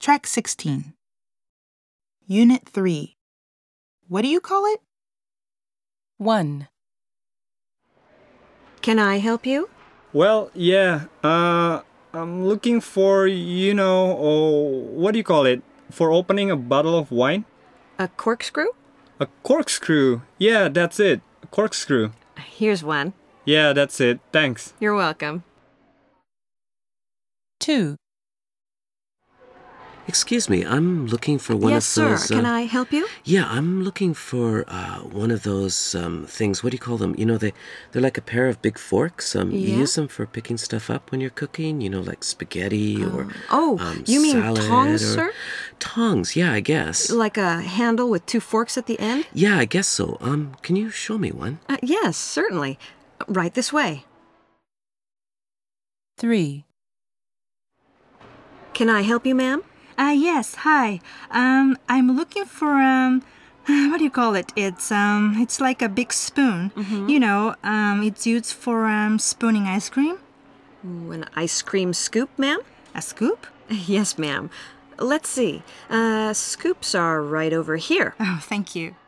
Track 16. Unit 3. What do you call it? 1. Can I help you? Well, yeah, I'm looking for, what do you call it? For opening a bottle of wine? A corkscrew? A corkscrew. Yeah, that's it. A corkscrew. Here's one. Yeah, that's it. Thanks. You're welcome. 2. Excuse me, I'm looking for one yes, of those... sir. Can I help you? Yeah, I'm looking for one of those things. What do you call them? You know, they're like a pair of big forks. You Yeah? use them for picking stuff up when you're cooking, like spaghetti or you mean salad tongs, or... sir? Tongs, yeah, I guess. Like a handle with 2 forks at the end? Yeah, I guess so. Can you show me one? Yes, certainly. Right this way. 3. Can I help you, ma'am? Yes, hi. I'm looking for, what do you call it? It's like a big spoon. Mm-hmm. It's used for, spooning ice cream. Ooh, an ice cream scoop, ma'am? A scoop? Yes, ma'am. Let's see. Scoops are right over here. Oh, thank you.